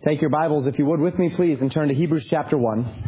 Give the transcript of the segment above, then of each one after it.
Take your Bibles, if you would, with me, please, and turn to Hebrews chapter 1.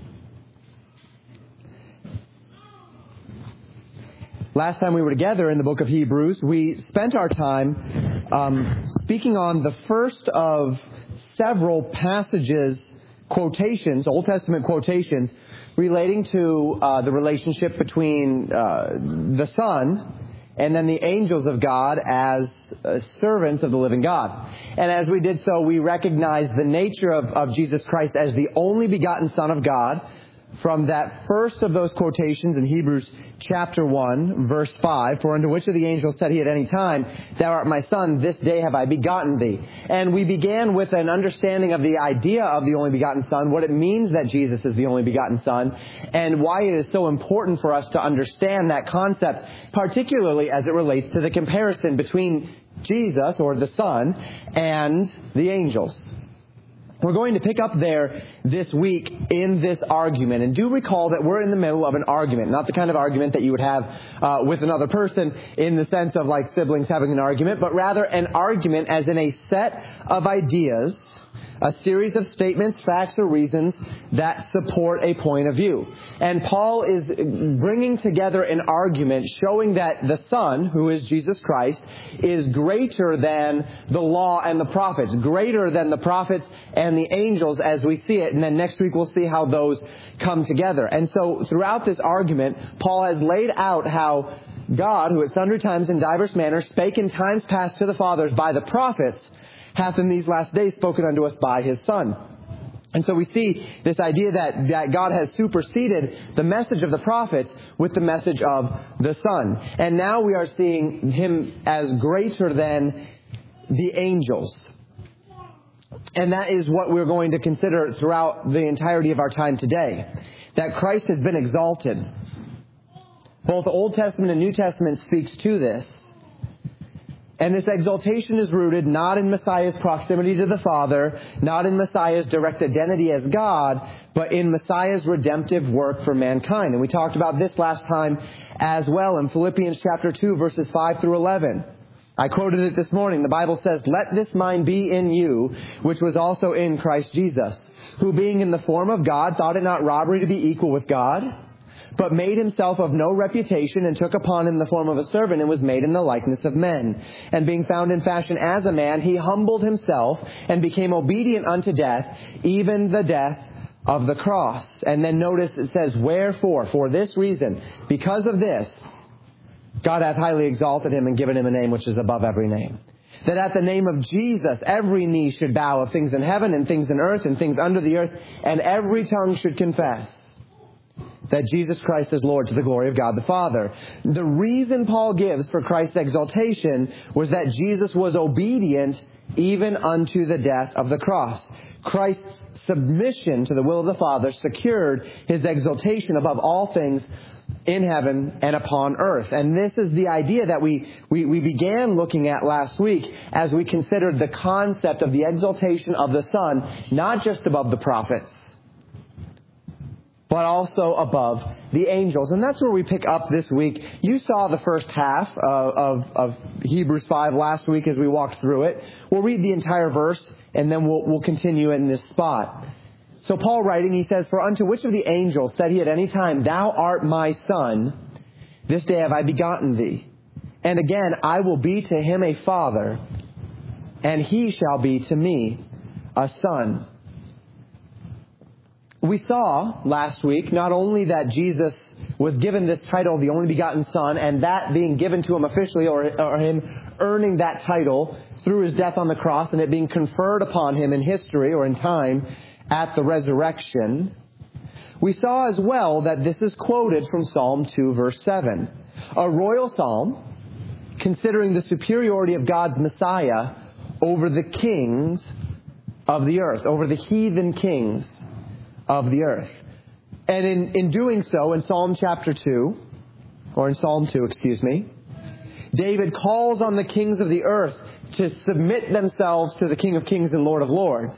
Last time we were together in the book of Hebrews, we spent our time speaking on the first of several passages, quotations, Old Testament quotations, relating to the relationship between the Son and then the angels of God as servants of the living God. And as we did so, we recognized the nature of Jesus Christ as the only begotten Son of God from that first of those quotations in Hebrews chapter 1, verse 5, "For unto which of the angels said he at any time, Thou art my Son, this day have I begotten thee." And we began with an understanding of the idea of the only begotten Son, what it means that Jesus is the only begotten Son, and why it is so important for us to understand that concept, particularly as it relates to the comparison between Jesus, or the Son, and the angels. We're going to pick up there this week in this argument. And do recall that we're in the middle of an argument, not the kind of argument that you would have with another person in the sense of like siblings having an argument, but rather an argument as in a set of ideas, a series of statements, facts, or reasons that support a point of view. And Paul is bringing together an argument showing that the Son, who is Jesus Christ, is greater than the law and the prophets, greater than the prophets and the angels as we see it. And then next week we'll see how those come together. And so throughout this argument, Paul has laid out how God, who at sundry times in diverse manners spake in times past to the fathers by the prophets, hath in these last days spoken unto us by his Son. And so we see this idea that God has superseded the message of the prophets with the message of the Son. And now we are seeing him as greater than the angels. And that is what we're going to consider throughout the entirety of our time today. That Christ has been exalted. Both the Old Testament and New Testament speaks to this. And this exaltation is rooted not in Messiah's proximity to the Father, not in Messiah's direct identity as God, but in Messiah's redemptive work for mankind. And we talked about this last time as well in Philippians chapter 2, verses 5 through 11. I quoted it this morning. The Bible says, "Let this mind be in you, which was also in Christ Jesus, who being in the form of God, thought it not robbery to be equal with God, but made himself of no reputation, and took upon him the form of a servant, and was made in the likeness of men. And being found in fashion as a man, he humbled himself, and became obedient unto death, even the death of the cross." And then notice it says, "Wherefore, for this reason, because of this, God hath highly exalted him, and given him a name which is above every name. That at the name of Jesus, every knee should bow, of things in heaven, and things in earth, and things under the earth, and every tongue should confess that Jesus Christ is Lord, to the glory of God the Father." The reason Paul gives for Christ's exaltation was that Jesus was obedient even unto the death of the cross. Christ's submission to the will of the Father secured his exaltation above all things in heaven and upon earth. And this is the idea that we began looking at last week as we considered the concept of the exaltation of the Son, not just above the prophets, but also above the angels. And that's where we pick up this week. You saw the first half of Hebrews 5 last week as we walked through it. We'll read the entire verse, and then we'll continue in this spot. So Paul writing, he says, "For unto which of the angels said he at any time, Thou art my Son, this day have I begotten thee? And again, I will be to him a father, and he shall be to me a son." We saw last week not only that Jesus was given this title, the only begotten Son, and that being given to him officially, or him earning that title through his death on the cross, and it being conferred upon him in history or in time at the resurrection. We saw as well that this is quoted from Psalm 2, verse 7, a royal psalm considering the superiority of God's Messiah over the kings of the earth, over the heathen kings of the earth. And in doing so, in Psalm 2, David calls on the kings of the earth to submit themselves to the King of Kings and Lord of Lords.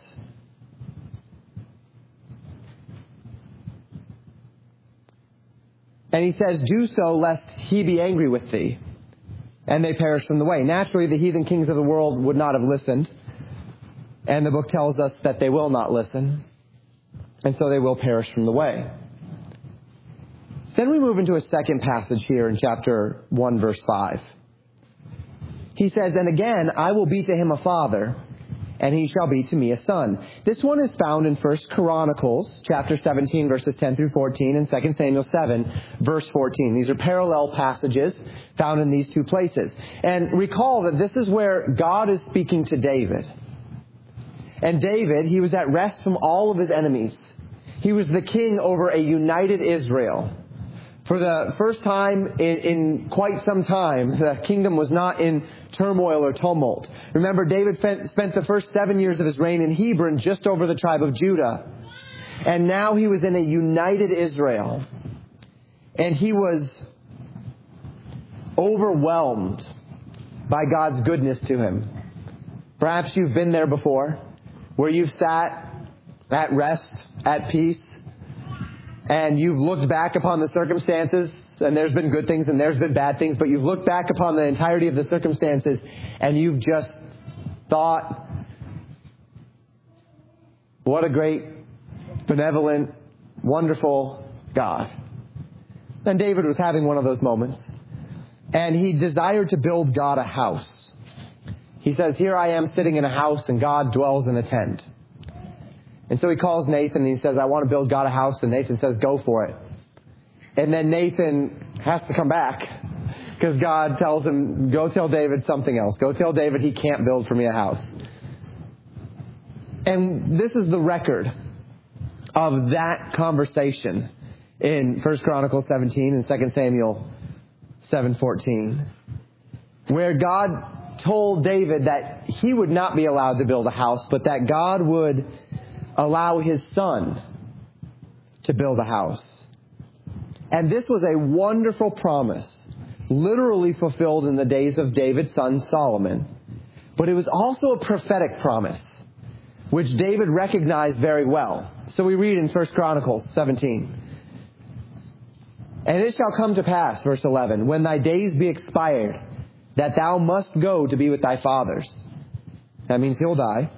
And he says, "Do so, lest he be angry with thee, and they perish from the way." Naturally, the heathen kings of the world would not have listened. And the book tells us that they will not listen, and so they will perish from the way. Then we move into a second passage here in chapter 1, verse 5. He says, "And again, I will be to him a father, and he shall be to me a son." This one is found in 1 Chronicles, chapter 17, verses 10 through 14, and 2 Samuel 7, verse 14. These are parallel passages found in these two places. And recall that this is where God is speaking to David. And David, he was at rest from all of his enemies. He was the king over a united Israel. For the first time in quite some time, the kingdom was not in turmoil or tumult. Remember, David spent the first 7 years of his reign in Hebron, just over the tribe of Judah. And now he was in a united Israel. And he was overwhelmed by God's goodness to him. Perhaps you've been there before, where you've sat at rest, at peace, and you've looked back upon the circumstances, and there's been good things and there's been bad things, but you've looked back upon the entirety of the circumstances, and you've just thought, what a great, benevolent, wonderful God. And David was having one of those moments, and he desired to build God a house. He says, "Here I am sitting in a house, and God dwells in a tent." And so he calls Nathan, and he says, "I want to build God a house." And Nathan says, "Go for it." And then Nathan has to come back, because God tells him, "Go tell David something else. Go tell David he can't build for me a house." And this is the record of that conversation in 1 Chronicles 17 and 2 Samuel 7:14, where God told David that he would not be allowed to build a house, but that God would allow his son to build a house. And this was a wonderful promise, literally fulfilled in the days of David's son Solomon. But it was also a prophetic promise, which David recognized very well. So we read in 1 Chronicles 17. "And it shall come to pass," verse 11, "when thy days be expired, that thou must go to be with thy fathers." That means he'll die.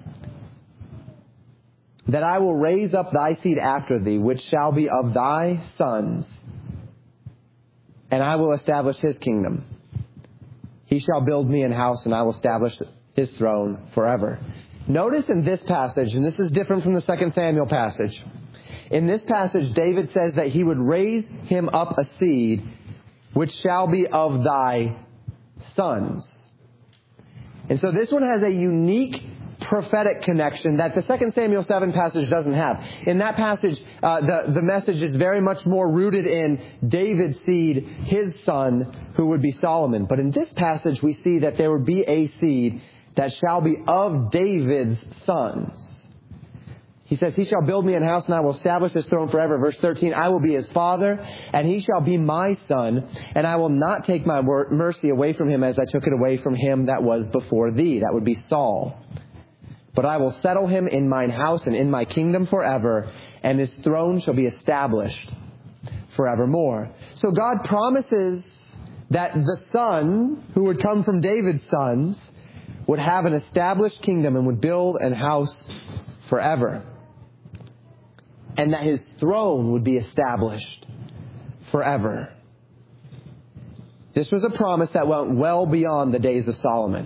"That I will raise up thy seed after thee, which shall be of thy sons, and I will establish his kingdom. He shall build me an house, and I will establish his throne forever." Notice in this passage, and this is different from the 2 Samuel passage, in this passage, David says that he would raise him up a seed, which shall be of thy sons. And so this one has a unique prophetic connection that the 2 Samuel 7 passage doesn't have. In that passage, the message is very much more rooted in David's seed, his son, who would be Solomon. But in this passage, we see that there would be a seed that shall be of David's sons. He says, "He shall build me an house, and I will establish his throne forever." Verse 13, "I will be his father, and he shall be my son, and I will not take my mercy away from him as I took it away from him that was before thee." That would be Saul. "But I will settle him in mine house and in my kingdom forever, and his throne shall be established forevermore." So God promises that the son who would come from David's sons would have an established kingdom and would build an house forever. And that his throne would be established forever. This was a promise that went well beyond the days of Solomon.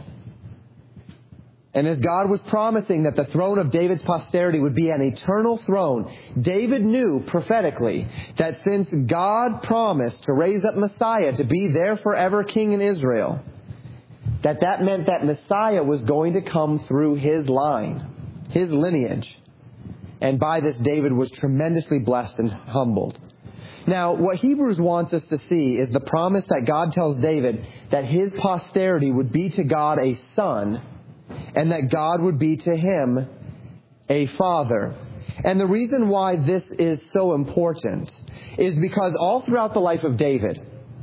And as God was promising that the throne of David's posterity would be an eternal throne, David knew prophetically that since God promised to raise up Messiah to be their forever king in Israel, that meant that Messiah was going to come through his line, his lineage. And by this, David was tremendously blessed and humbled. Now, what Hebrews wants us to see is the promise that God tells David that his posterity would be to God a son, and that God would be to him a father. And the reason why this is so important is because all throughout the life of David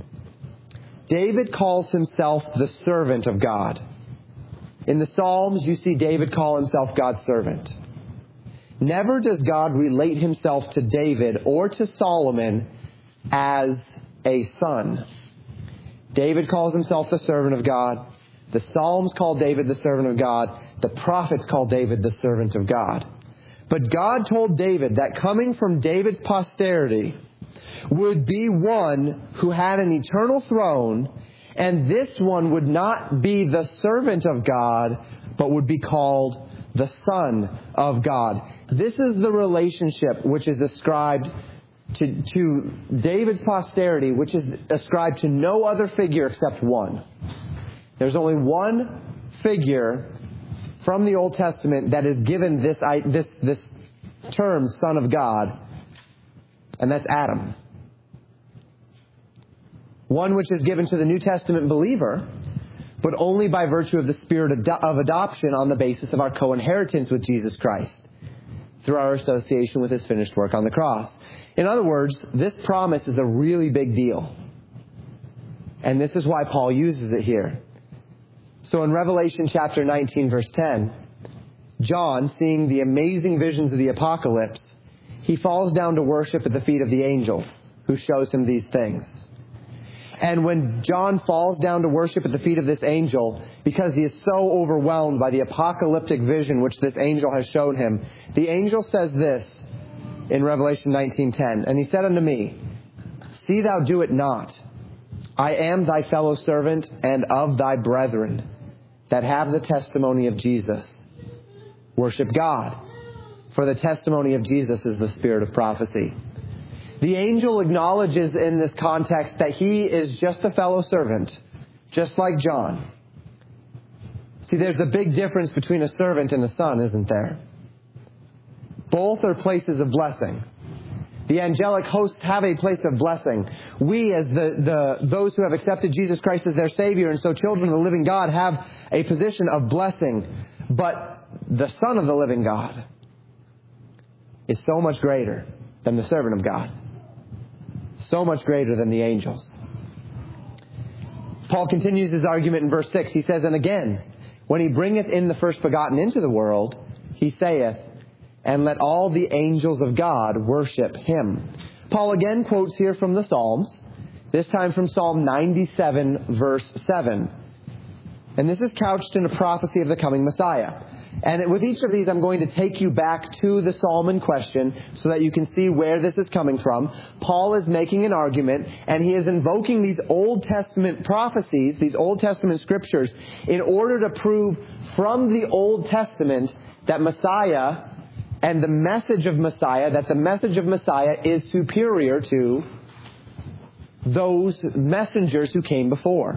calls himself the servant of God. In the Psalms, you see David call himself God's servant. Never does God relate himself to David or to Solomon as a son. David calls himself the servant of God. The Psalms call David the servant of God. The prophets call David the servant of God. But God told David that coming from David's posterity would be one who had an eternal throne, and this one would not be the servant of God, but would be called the Son of God. This is the relationship which is ascribed to David's posterity, which is ascribed to no other figure except one. There's only one figure from the Old Testament that is given this term, Son of God, and that's Adam. One which is given to the New Testament believer, but only by virtue of the spirit of adoption on the basis of our co-inheritance with Jesus Christ through our association with His finished work on the cross. In other words, this promise is a really big deal. And this is why Paul uses it here. So in Revelation chapter 19, verse 10, John, seeing the amazing visions of the apocalypse, he falls down to worship at the feet of the angel who shows him these things. And when John falls down to worship at the feet of this angel, because he is so overwhelmed by the apocalyptic vision which this angel has shown him, the angel says this in Revelation 19:10, and he said unto me, See thou do it not. I am thy fellow servant and of thy brethren that have the testimony of Jesus. Worship God, for the testimony of Jesus is the spirit of prophecy. The angel acknowledges in this context that he is just a fellow servant, just like John. See, there's a big difference between a servant and a son, isn't there? Both are places of blessing. The angelic hosts have a place of blessing. We, as those who have accepted Jesus Christ as their Savior, and so children of the living God, have a position of blessing. But the Son of the living God is so much greater than the servant of God. So much greater than the angels. Paul continues his argument in verse 6. He says, And again, when he bringeth in the first begotten into the world, he saith, And let all the angels of God worship him. Paul again quotes here from the Psalms, this time from Psalm 97, verse 7. And this is couched in a prophecy of the coming Messiah. And with each of these, I'm going to take you back to the psalm in question so that you can see where this is coming from. Paul is making an argument, and he is invoking these Old Testament prophecies, these Old Testament scriptures, in order to prove from the Old Testament that Messiah and the message of Messiah, that the message of Messiah is superior to those messengers who came before.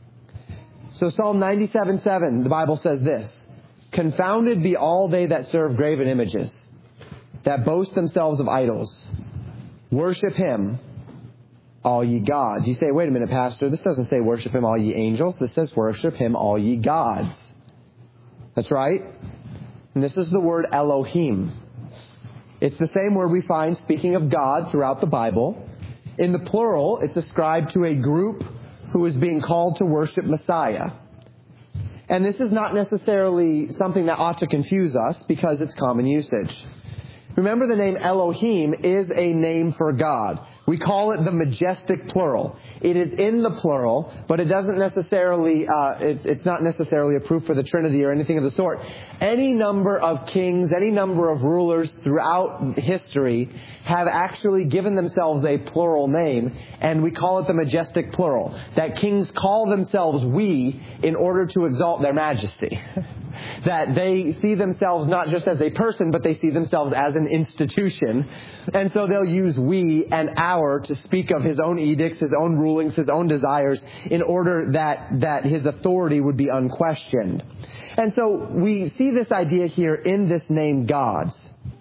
So Psalm 97:7, the Bible says this, Confounded be all they that serve graven images, that boast themselves of idols. Worship him, all ye gods. You say, wait a minute, Pastor, this doesn't say worship him, all ye angels. This says worship him, all ye gods. That's right. And this is the word Elohim. It's the same word we find speaking of God throughout the Bible. In the plural, it's ascribed to a group who is being called to worship Messiah. And this is not necessarily something that ought to confuse us because it's common usage. Remember, the name Elohim is a name for God. We call it the majestic plural. It is in the plural, but it doesn't necessarily, it's not necessarily a proof for the Trinity or anything of the sort. Any number of kings, any number of rulers throughout history have actually given themselves a plural name, and we call it the majestic plural. That kings call themselves we in order to exalt their majesty. That they see themselves not just as a person, but they see themselves as an institution. And so they'll use we and our to speak of his own edicts, his own rulings, his own desires, in order that his authority would be unquestioned. And so we see this idea here in this name gods.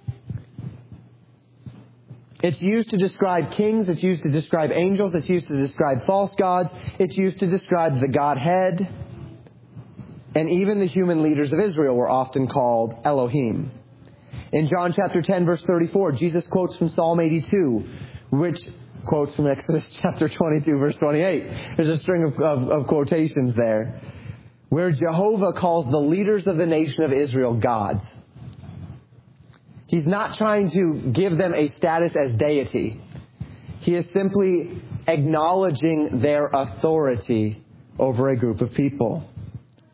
It's used to describe kings, it's used to describe angels, it's used to describe false gods, it's used to describe the Godhead. And even the human leaders of Israel were often called Elohim. In John chapter 10, verse 34, Jesus quotes from Psalm 82, which quotes from Exodus chapter 22, verse 28. There's a string of quotations there, where Jehovah calls the leaders of the nation of Israel gods. He's not trying to give them a status as deity. He is simply acknowledging their authority over a group of people.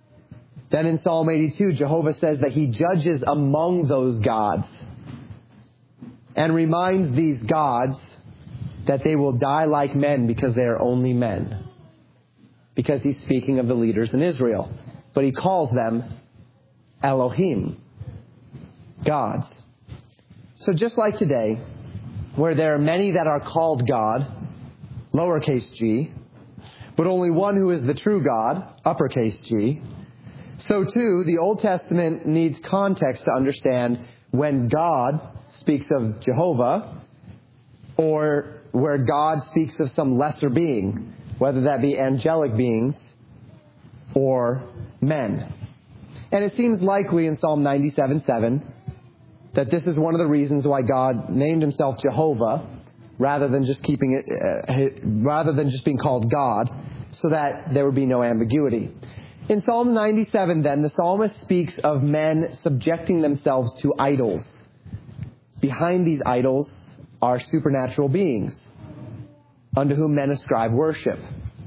Then in Psalm 82, Jehovah says that he judges among those gods and reminds these gods that they will die like men because they are only men. Because he's speaking of the leaders in Israel. But he calls them Elohim, gods. So just like today, where there are many that are called God, lowercase g, but only one who is the true God, uppercase G, so too, the Old Testament needs context to understand when God speaks of Jehovah or where God speaks of some lesser being, whether that be angelic beings or men. And it seems likely in Psalm 97:7 that this is one of the reasons why God named himself Jehovah rather than just being called God, so that there would be no ambiguity. In Psalm 97, then, the psalmist speaks of men subjecting themselves to idols. Behind these idols are supernatural beings, unto whom men ascribe worship.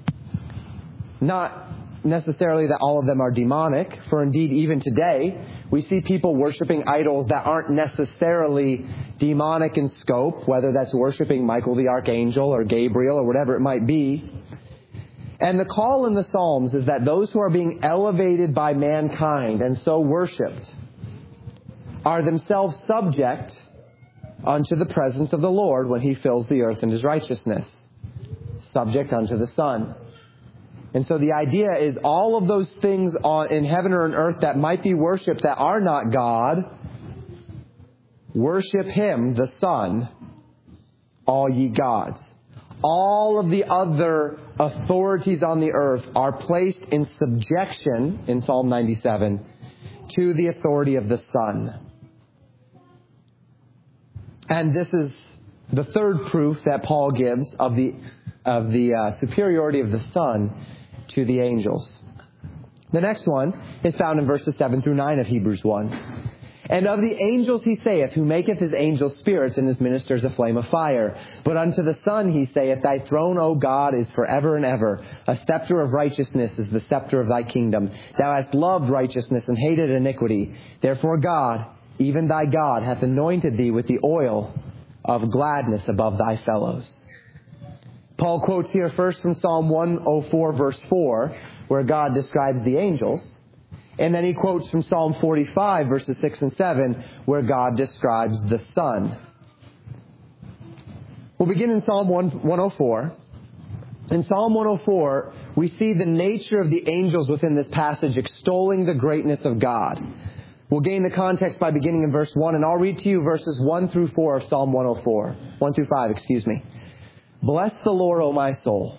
Not necessarily that all of them are demonic, for indeed, even today, we see people worshiping idols that aren't necessarily demonic in scope, whether that's worshiping Michael the Archangel or Gabriel or whatever it might be. And the call in the Psalms is that those who are being elevated by mankind and so worshipped are themselves subject unto the presence of the Lord when he fills the earth in his righteousness, subject unto the Son. And so the idea is all of those things in heaven or on earth that might be worshipped that are not God, worship him, the Son, all ye gods. All of the other authorities on the earth are placed in subjection, in Psalm 97, to the authority of the Son. And this is the third proof that Paul gives of the superiority of the Son to the angels. The next one is found in verses 7 through 9 of Hebrews 1. And of the angels he saith, who maketh his angels spirits and his ministers a flame of fire. But unto the Son he saith, thy throne, O God, is forever and ever. A scepter of righteousness is the scepter of thy kingdom. Thou hast loved righteousness and hated iniquity. Therefore God, even thy God, hath anointed thee with the oil of gladness above thy fellows. Paul quotes here first from Psalm 104, verse 4, where God describes the angels. And then he quotes from Psalm 45, verses 6 and 7, where God describes the Son. We'll begin in Psalm 104. In Psalm 104, we see the nature of the angels within this passage extolling the greatness of God. We'll gain the context by beginning in verse 1, and I'll read to you verses 1 through 4 of Psalm 104. 1 through 5, excuse me. Bless the Lord, O my soul.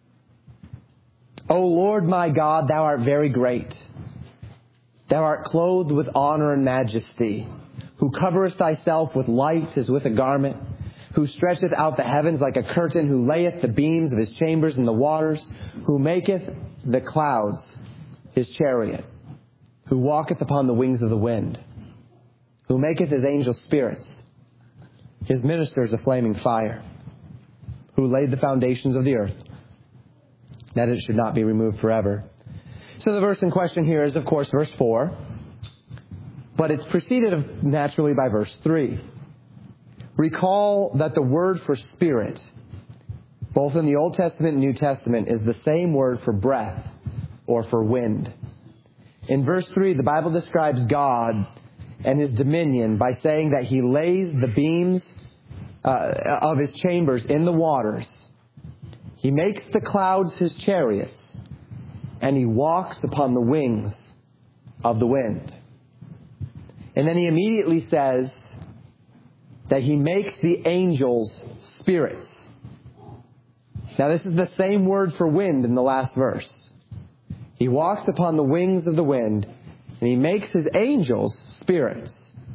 O Lord my God, thou art very great. Thou art clothed with honor and majesty, who coverest thyself with light as with a garment, who stretcheth out the heavens like a curtain, who layeth the beams of his chambers in the waters, who maketh the clouds his chariot, who walketh upon the wings of the wind, who maketh his angels spirits, his ministers a flaming fire, who laid the foundations of the earth, that it should not be removed forever. So the verse in question here is, of course, verse 4, but it's preceded naturally by verse 3. Recall that the word for spirit, both in the Old Testament and New Testament, is the same word for breath or for wind. In verse 3, the Bible describes God and his dominion by saying that he lays the beams of his chambers in the waters. He makes the clouds his chariots, and he walks upon the wings of the wind. And then he immediately says that he makes the angels spirits. Now this is the same word for wind in the last verse. He walks upon the wings of the wind, and he makes his angels spirits.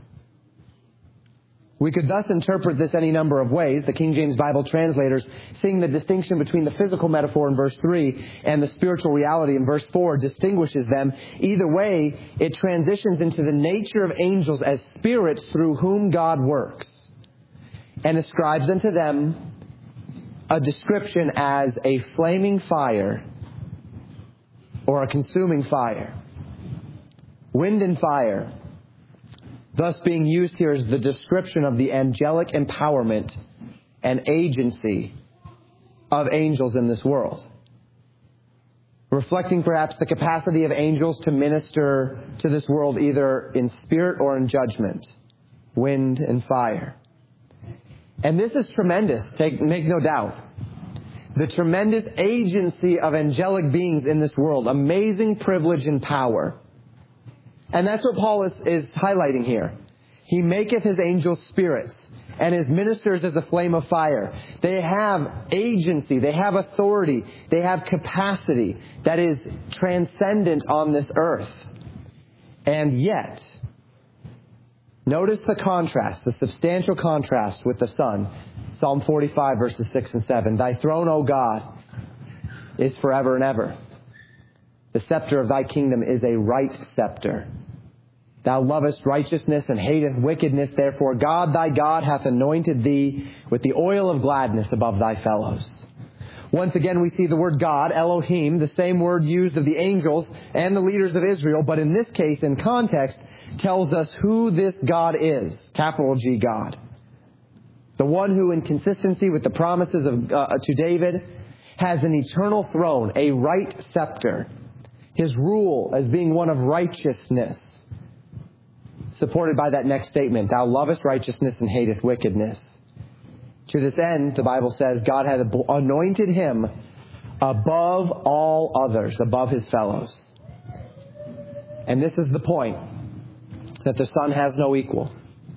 We could thus interpret this any number of ways. The King James Bible translators, seeing the distinction between the physical metaphor in verse 3 and the spiritual reality in verse 4, distinguishes them. Either way, it transitions into the nature of angels as spirits through whom God works, and ascribes unto them a description as a flaming fire or a consuming fire. Wind and fire, thus being used here as the description of the angelic empowerment and agency of angels in this world. Reflecting perhaps the capacity of angels to minister to this world either in spirit or in judgment. Wind and fire. And this is tremendous, make no doubt. The tremendous agency of angelic beings in this world. Amazing privilege and power. And that's what Paul is highlighting here. He maketh his angels spirits, and his ministers as a flame of fire. They have agency, they have authority, they have capacity that is transcendent on this earth. And yet, notice the contrast, the substantial contrast with the Son. Psalm 45 verses 6 and 7. Thy throne, O God, is forever and ever. The scepter of thy kingdom is a right scepter. Thou lovest righteousness and hateth wickedness. Therefore God thy God hath anointed thee with the oil of gladness above thy fellows. Once again we see the word God, Elohim, the same word used of the angels and the leaders of Israel, but in this case, in context, tells us who this God is. Capital G God. The one who, in consistency with the promises of to David, has an eternal throne, a right scepter. His rule as being one of righteousness, supported by that next statement, thou lovest righteousness and hateth wickedness. To this end, the Bible says, God had anointed him above all others, above his fellows. And this is the point, that the Son has no equal.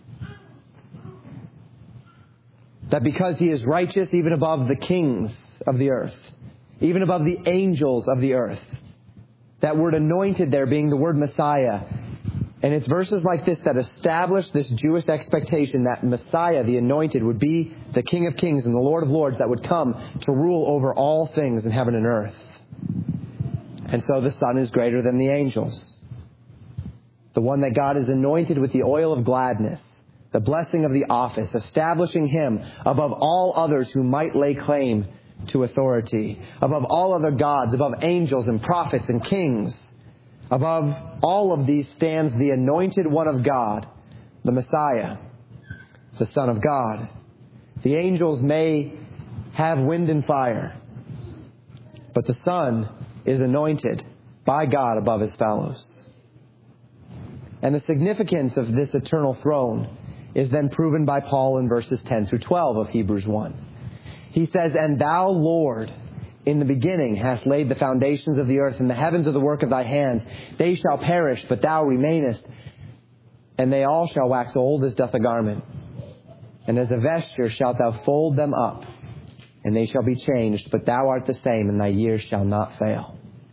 That because he is righteous even above the kings of the earth, even above the angels of the earth, that word anointed there being the word Messiah. And it's verses like this that establish this Jewish expectation that Messiah, the anointed, would be the King of Kings and the Lord of Lords that would come to rule over all things in heaven and earth. And so the Son is greater than the angels. The one that God has anointed with the oil of gladness, the blessing of the office, establishing him above all others who might lay claim to authority, above all other gods, above angels and prophets and kings. Above all of these stands the anointed one of God, the Messiah, the Son of God. The angels may have wind and fire, but the Son is anointed by God above his fellows. And the significance of this eternal throne is then proven by Paul in verses 10 through 12 of Hebrews 1. He says, and thou, Lord, in the beginning hast laid the foundations of the earth, and the heavens are the work of thy hands. They shall perish, but thou remainest, and they all shall wax old as doth a garment. And as a vesture shalt thou fold them up, and they shall be changed, but thou art the same, and thy years shall not fail.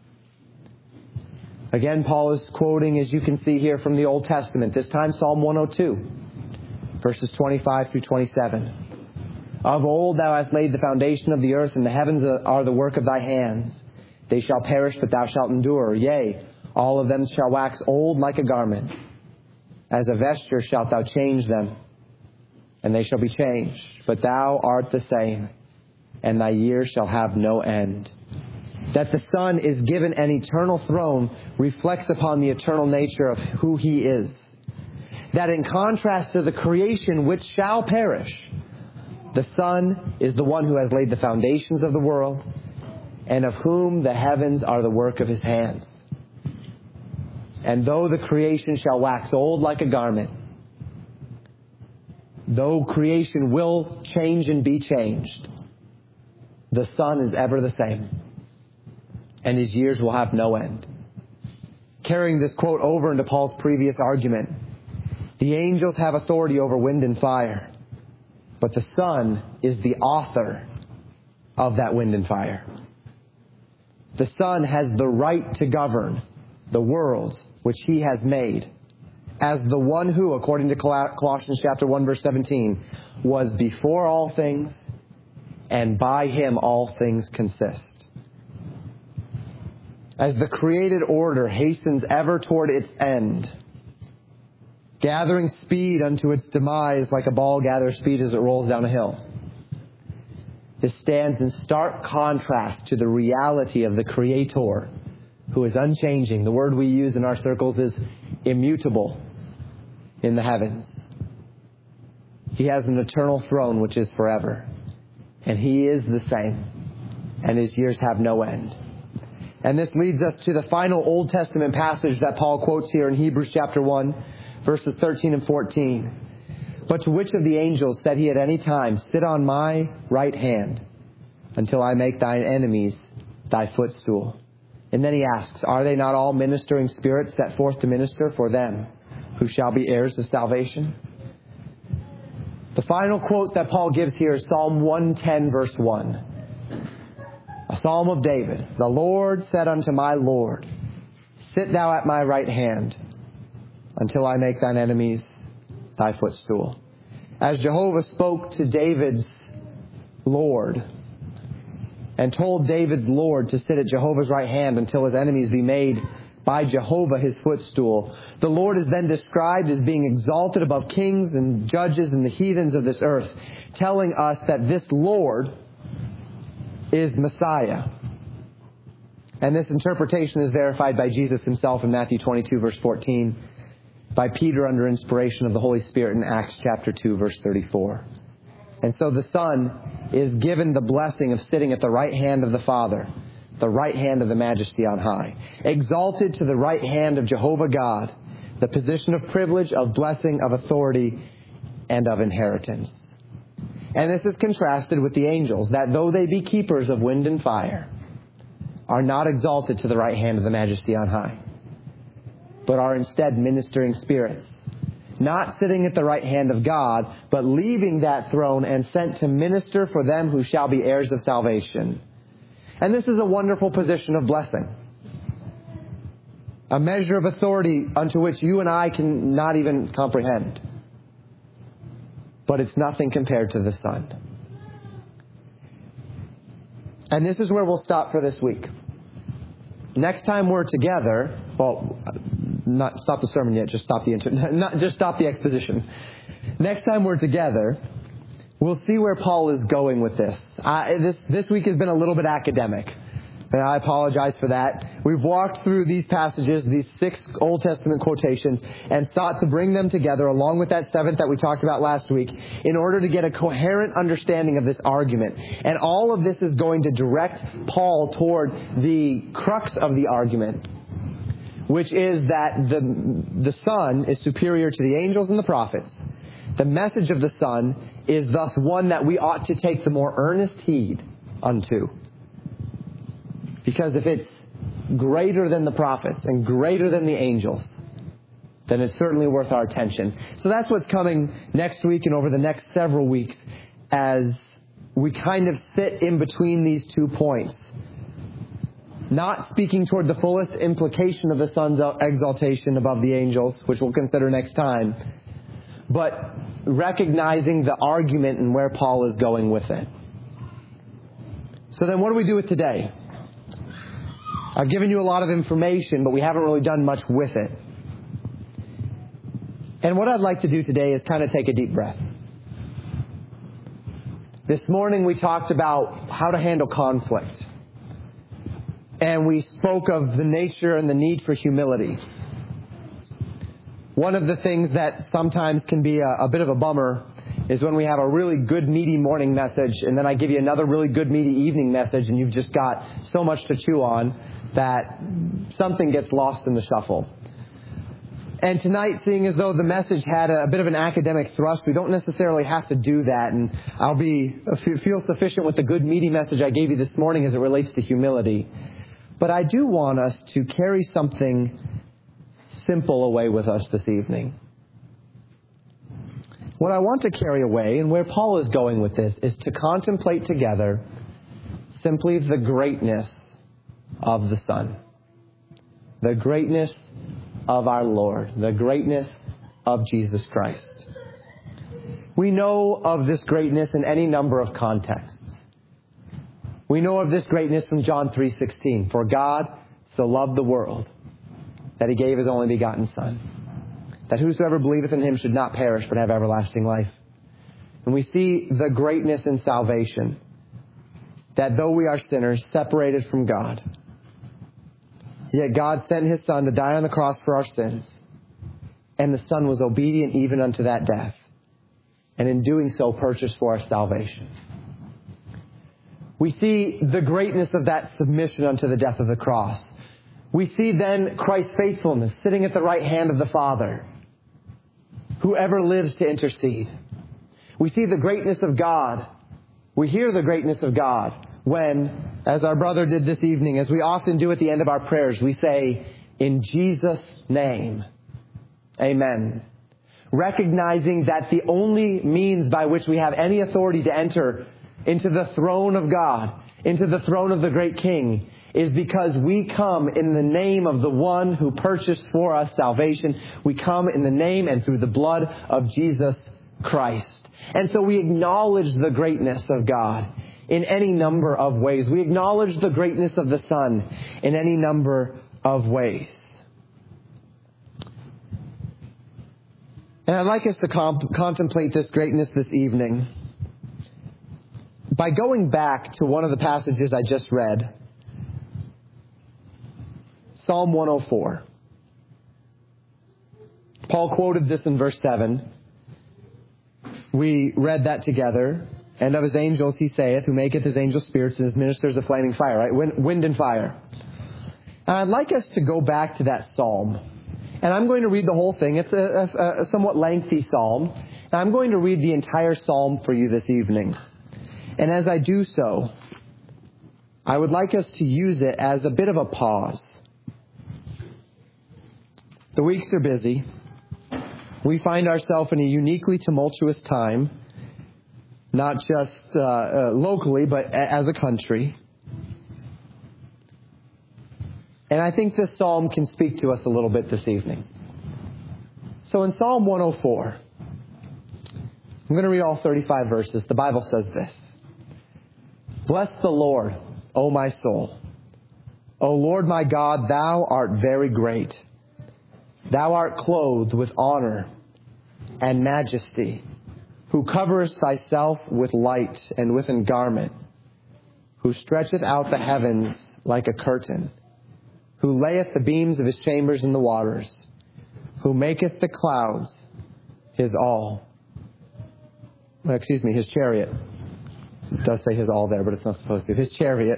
Again, Paul is quoting, as you can see here, from the Old Testament, this time Psalm 102, verses 25 through 27. Of old thou hast laid the foundation of the earth, and the heavens are the work of thy hands. They shall perish, but thou shalt endure. Yea, all of them shall wax old like a garment. As a vesture shalt thou change them, and they shall be changed. But thou art the same, and thy years shall have no end. That the Son is given an eternal throne reflects upon the eternal nature of who he is. That in contrast to the creation which shall perish, the Son is the one who has laid the foundations of the world, and of whom the heavens are the work of his hands. And though the creation shall wax old like a garment, though creation will change and be changed, the Son is ever the same, and his years will have no end. Carrying this quote over into Paul's previous argument, the angels have authority over wind and fire, but the Son is the author of that wind and fire. The Son has the right to govern the world which he has made, as the one who, according to Colossians chapter 1, verse 17, was before all things, and by him all things consist. As the created order hastens ever toward its end, gathering speed unto its demise like a ball gathers speed as it rolls down a hill, this stands in stark contrast to the reality of the Creator, who is unchanging. The word we use in our circles is immutable in the heavens. He has an eternal throne which is forever. And He is the same. And His years have no end. And this leads us to the final Old Testament passage that Paul quotes here in Hebrews chapter 1, verses 13 and 14. But to which of the angels said He at any time, sit on my right hand until I make thine enemies thy footstool? And then he asks, are they not all ministering spirits set forth to minister for them who shall be heirs of salvation? The final quote that Paul gives here is Psalm 110, verse 1. A psalm of David. The Lord said unto my Lord, sit thou at my right hand until I make thine enemies thy footstool. As Jehovah spoke to David's Lord and told David's Lord to sit at Jehovah's right hand until his enemies be made by Jehovah his footstool, the Lord is then described as being exalted above kings and judges and the heathens of this earth, telling us that this Lord is Messiah. And this interpretation is verified by Jesus Himself in Matthew 22, verse 14, by Peter under inspiration of the Holy Spirit in Acts chapter 2, verse 34. And so the Son is given the blessing of sitting at the right hand of the Father, the right hand of the Majesty on high, exalted to the right hand of Jehovah God, the position of privilege, of blessing, of authority, and of inheritance. And this is contrasted with the angels, that though they be keepers of wind and fire, are not exalted to the right hand of the Majesty on high, but are instead ministering spirits, not sitting at the right hand of God, but leaving that throne and sent to minister for them who shall be heirs of salvation. And this is a wonderful position of blessing, a measure of authority unto which you and I can not even comprehend. But it's nothing compared to the Son. And this is where we'll stop for this week. Next time we're together, well, not stop the sermon yet, just stop the exposition. Next time we're together, we'll see where Paul is going with this. This week has been a little bit academic, and I apologize for that. We've walked through these passages, these 6 Old Testament quotations, and sought to bring them together along with that 7th that we talked about last week in order to get a coherent understanding of this argument. And all of this is going to direct Paul toward the crux of the argument, which is that the Son is superior to the angels and the prophets. The message of the Son is thus one that we ought to take the more earnest heed unto. Because if it's greater than the prophets and greater than the angels, then it's certainly worth our attention. So that's what's coming next week and over the next several weeks as we kind of sit in between these 2 points. Not speaking toward the fullest implication of the Son's exaltation above the angels, which we'll consider next time, but recognizing the argument and where Paul is going with it. So then what do we do with today? I've given you a lot of information, but we haven't really done much with it. And what I'd like to do today is kind of take a deep breath. This morning we talked about how to handle conflict. And we spoke of the nature and the need for humility. One of the things that sometimes can be a bit of a bummer is when we have a really good meaty morning message and then I give you another really good meaty evening message and you've just got so much to chew on that something gets lost in the shuffle. And tonight, seeing as though the message had a bit of an academic thrust, we don't necessarily have to do that. And I'll feel sufficient with the good meaty message I gave you this morning as it relates to humility. But I do want us to carry something simple away with us this evening. What I want to carry away, and where Paul is going with this, is to contemplate together simply the greatness of the Son, the greatness of our Lord, the greatness of Jesus Christ. We know of this greatness in any number of contexts. We know of this greatness from John 3:16. For God so loved the world that He gave His only begotten Son, that whosoever believeth in Him should not perish but have everlasting life. And we see the greatness in salvation, that though we are sinners separated from God, yet God sent His Son to die on the cross for our sins, and the Son was obedient even unto that death, and in doing so purchased for our salvation. We see the greatness of that submission unto the death of the cross. We see then Christ's faithfulness sitting at the right hand of the Father, who ever lives to intercede. We see the greatness of God. We hear the greatness of God when, as our brother did this evening, as we often do at the end of our prayers, we say, in Jesus' name, amen. Recognizing that the only means by which we have any authority to enter into the throne of God, into the throne of the great King, is because we come in the name of the one who purchased for us salvation. We come in the name and through the blood of Jesus Christ. And so we acknowledge the greatness of God in any number of ways. We acknowledge the greatness of the Son in any number of ways. And I'd like us to contemplate this greatness this evening by going back to one of the passages I just read, Psalm 104. Paul quoted this in verse 7. We read that together. And of his angels he saith, who maketh his angels spirits and his ministers a flaming fire, right? Wind and fire. And I'd like us to go back to that psalm. And I'm going to read the whole thing. It's a somewhat lengthy psalm. And I'm going to read the entire psalm for you this evening. And as I do so, I would like us to use it as a bit of a pause. The weeks are busy. We find ourselves in a uniquely tumultuous time, not just locally, but as a country. And I think this psalm can speak to us a little bit this evening. So in Psalm 104, I'm going to read all 35 verses. The Bible says this. Bless the Lord, O my soul. O Lord my God, thou art very great. Thou art clothed with honor and majesty, who coverest thyself with light and with an garment, who stretcheth out the heavens like a curtain, who layeth the beams of his chambers in the waters, who maketh the clouds his chariot. It does say his all there, but it's not supposed to. His chariot.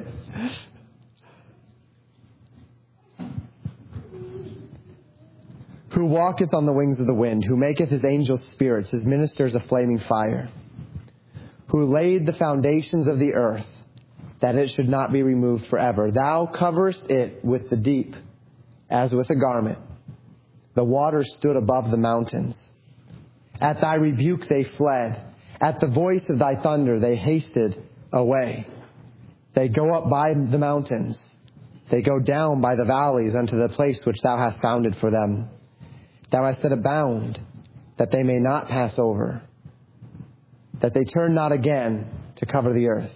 Who walketh on the wings of the wind, who maketh his angels spirits, his ministers a flaming fire, who laid the foundations of the earth, that it should not be removed forever. Thou coverest it with the deep, as with a garment. The waters stood above the mountains. At thy rebuke they fled. At the voice of thy thunder they hasted away. They go up by the mountains. They go down by the valleys unto the place which thou hast founded for them. Thou hast set a bound, that they may not pass over, that they turn not again to cover the earth.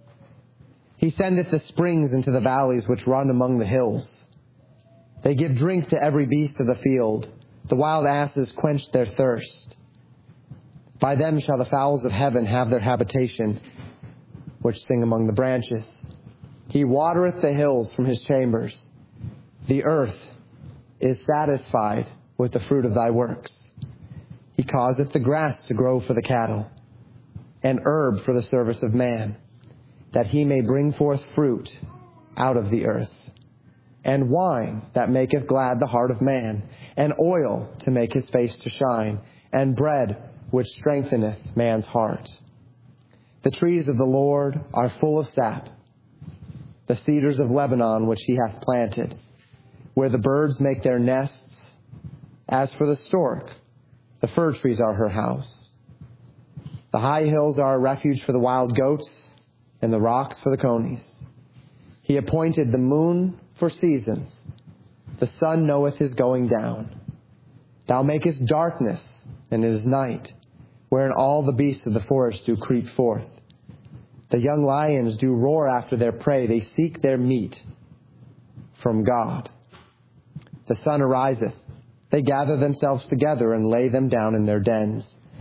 He sendeth the springs into the valleys which run among the hills. They give drink to every beast of the field. The wild asses quench their thirst. By them shall the fowls of heaven have their habitation, which sing among the branches. He watereth the hills from his chambers. The earth is satisfied with the fruit of thy works. He causeth the grass to grow for the cattle, and herb for the service of man, that he may bring forth fruit out of the earth, and wine that maketh glad the heart of man, and oil to make his face to shine, and bread which strengtheneth man's heart. The trees of the Lord are full of sap, the cedars of Lebanon which he hath planted, where the birds make their nests. As for the stork, the fir trees are her house. The high hills are a refuge for the wild goats, and the rocks for the conies. He appointed the moon for seasons. The sun knoweth his going down. Thou makest darkness, and it is night, wherein all the beasts of the forest do creep forth. The young lions do roar after their prey. They seek their meat from God. The sun ariseth. They gather themselves together and lay them down in their dens.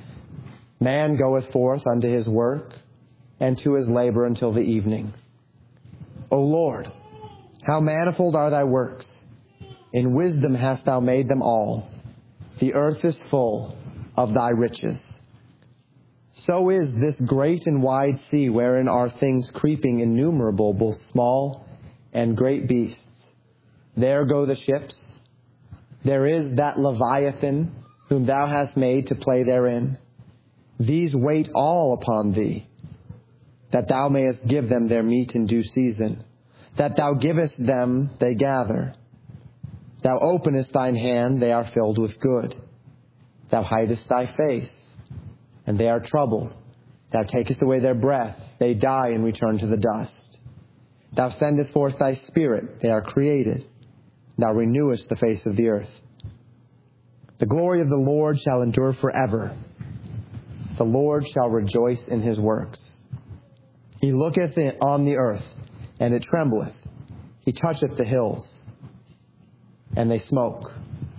Man goeth forth unto his work, and to his labor until the evening. O Lord, how manifold are thy works! In wisdom hast thou made them all. the earth is full of thy riches. So is this great and wide sea, wherein are things creeping innumerable, both small and great beasts. There go the ships. There is that Leviathan, whom thou hast made to play therein. These wait all upon thee, that thou mayest give them their meat in due season. That thou givest them, they gather. Thou openest thine hand, they are filled with good. Thou hidest thy face, and they are troubled. Thou takest away their breath, they die and return to the dust. Thou sendest forth thy spirit, they are created. Thou renewest the face of the earth. The glory of the Lord shall endure forever. The Lord shall rejoice in his works. He looketh on the earth, and it trembleth. He toucheth the hills, and they smoke.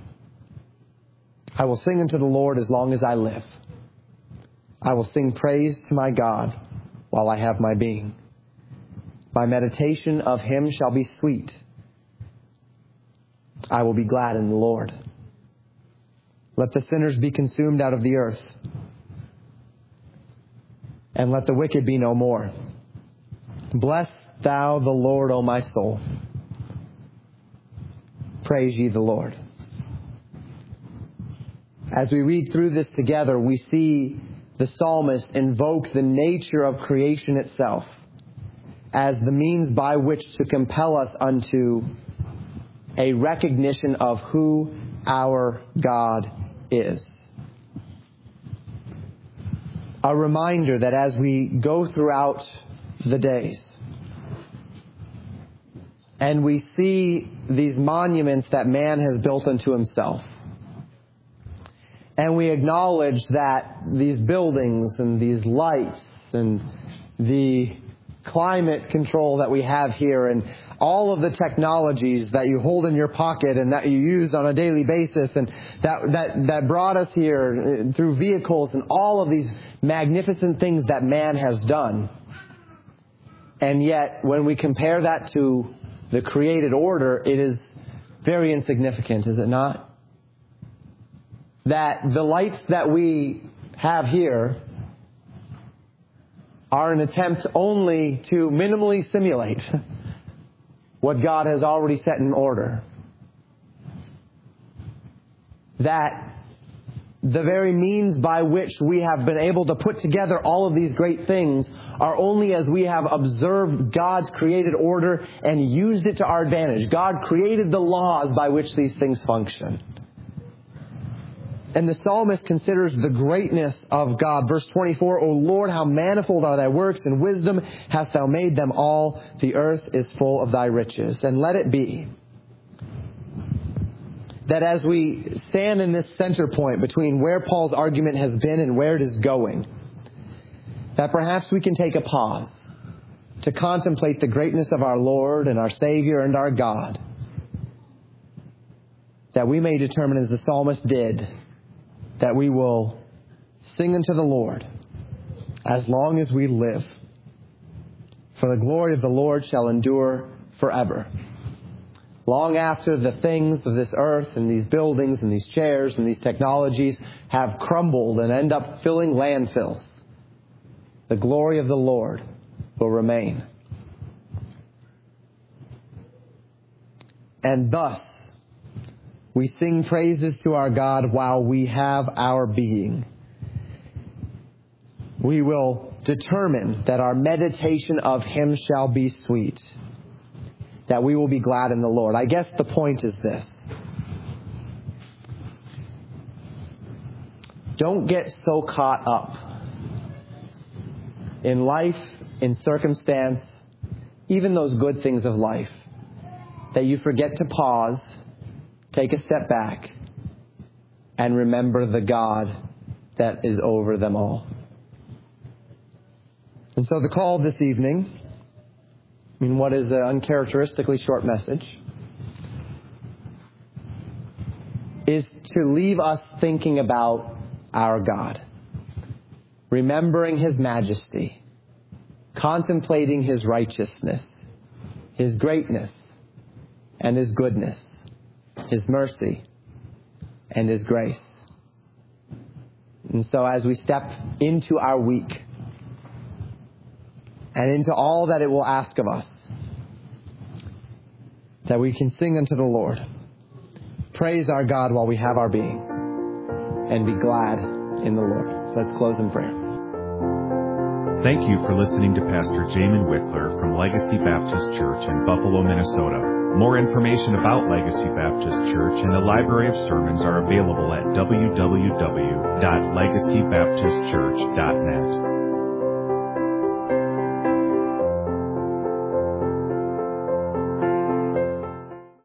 I will sing unto the Lord as long as I live. I will sing praise to my God while I have my being. My meditation of him shall be sweet. I will be glad in the Lord. Let the sinners be consumed out of the earth, and let the wicked be no more. Bless thou the Lord, O my soul. Praise ye the Lord. As we read through this together, we see the psalmist invoke the nature of creation itself as the means by which to compel us unto a recognition of who our God is. A reminder that as we go throughout the days and we see these monuments that man has built unto himself, and we acknowledge that these buildings and these lights and the climate control that we have here and all of the technologies that you hold in your pocket and that you use on a daily basis and that brought us here through vehicles and all of these magnificent things that man has done. And yet, when we compare that to the created order, it is very insignificant, is it not? That the lights that we have here are an attempt only to minimally simulate what God has already set in order. That the very means by which we have been able to put together all of these great things are only as we have observed God's created order and used it to our advantage. God created the laws by which these things function. And the psalmist considers the greatness of God. Verse 24, O Lord, how manifold are thy works, and wisdom hast thou made them all. The earth is full of thy riches. And let it be that as we stand in this center point between where Paul's argument has been and where it is going, that perhaps we can take a pause to contemplate the greatness of our Lord and our Savior and our God, that we may determine, as the psalmist did, that we will sing unto the Lord as long as we live. For the glory of the Lord shall endure forever. Long after the things of this earth and these buildings and these chairs and these technologies have crumbled and end up filling landfills, the glory of the Lord will remain. And thus, we sing praises to our God while we have our being. We will determine that our meditation of him shall be sweet, that we will be glad in the Lord. I guess the point is this. Don't get so caught up in life, in circumstance, even those good things of life, that you forget to pause, take a step back, and remember the God that is over them all. And so the call this evening, in what is an uncharacteristically short message, is to leave us thinking about our God, remembering his majesty, contemplating his righteousness, his greatness, and his goodness, his mercy, and His grace. And so as we step into our week and into all that it will ask of us, that we can sing unto the Lord, praise our God while we have our being, and be glad in the Lord. Let's close in prayer. Thank you for listening to Pastor Jamin Wickler from Legacy Baptist Church in Buffalo, Minnesota. More information about Legacy Baptist Church and the library of sermons are available at www.legacybaptistchurch.net.